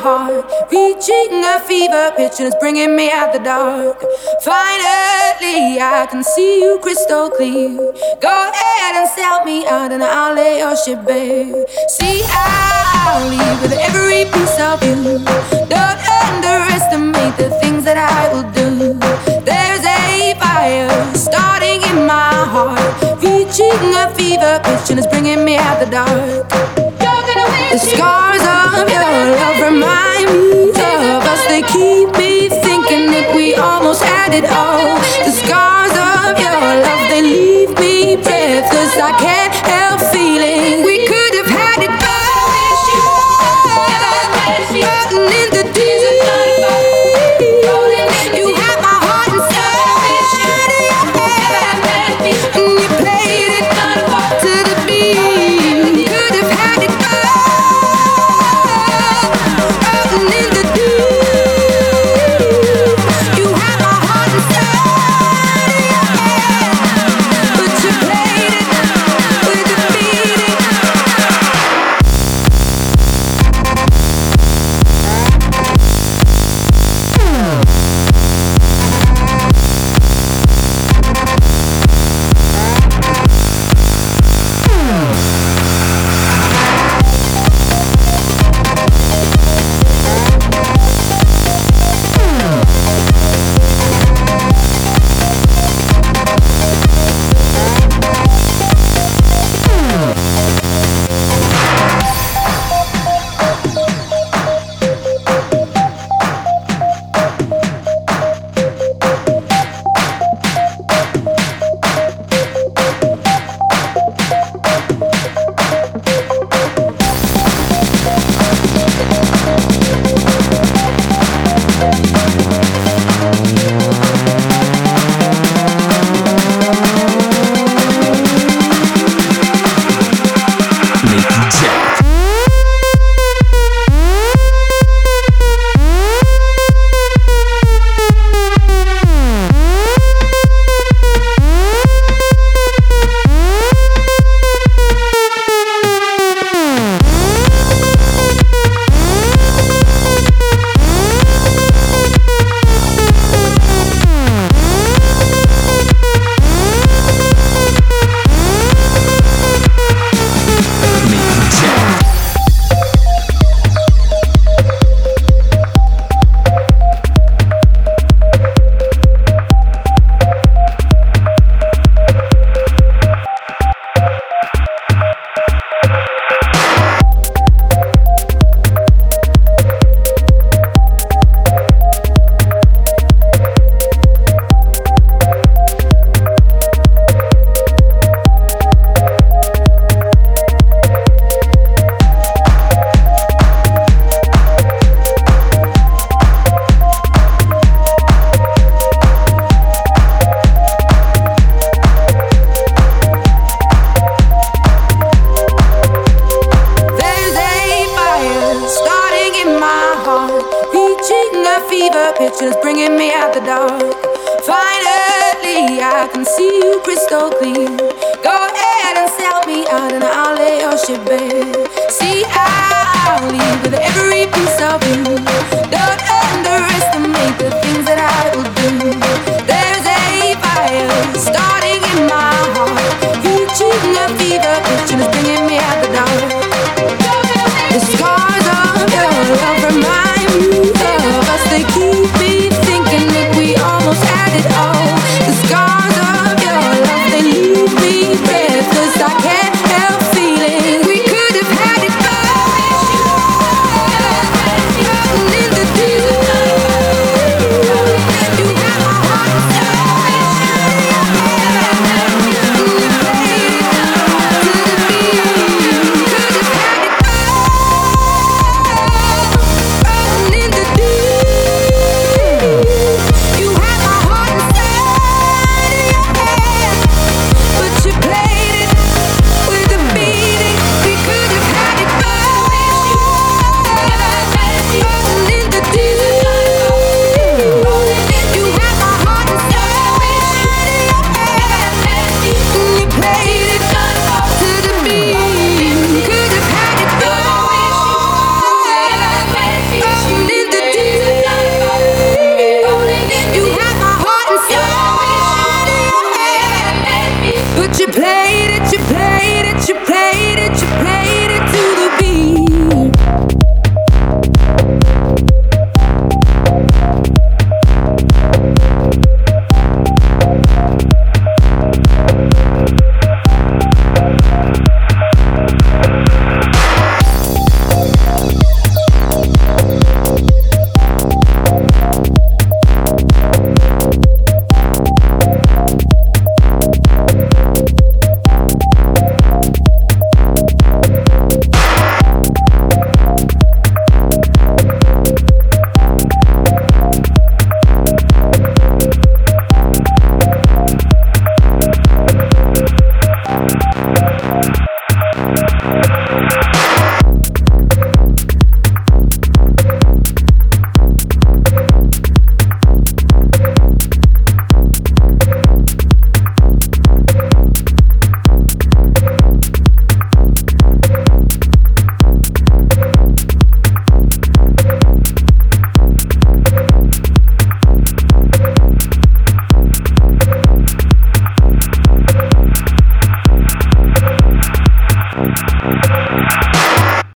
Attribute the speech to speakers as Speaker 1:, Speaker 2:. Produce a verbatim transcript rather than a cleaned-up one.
Speaker 1: heart, reaching a fever pitch and it's bringing me out the dark. Finally, I can see you crystal clear. Go ahead and sell me out and I'll lay your shit bare. See, I'll leave with every piece of you. Don't underestimate the things that I will do. There's a fire starting in my heart, reaching a fever pitch and it's bringing me out the dark. The scars of your love remind me of us. They keep me thinking that we almost had it all. The scars of your love, they leave me breathless. I can't help feeling we could have had it all. Floating in the deep, you had my heart inside of your hand, and you played it to the beat. Could have had it crystal clear. Go ahead and sell me out and I'll lay your shit bare. See, I'll leave with every piece of you.